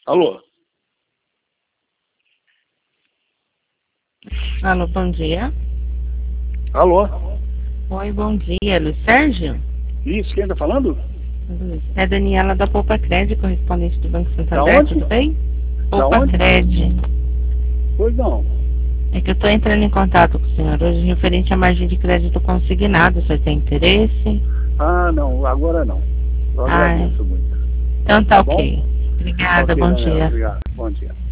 Alô? Alô, bom dia. Alô? Oi, bom dia, Luiz Sérgio? Isso, quem tá falando? É Daniela da Poupa Cred, correspondente do Banco Da Santander, onde? tudo bem? Da Poupa onde? Cred. Pois não. É que eu estou entrando em contato com o senhor hoje referente à margem de crédito consignado. O senhor tem interesse? Ah, não, agora não. Eu agradeço muito. Então tá Bom? ok. Obrigada, Ok, bom Daniela, dia. obrigado. Bom dia.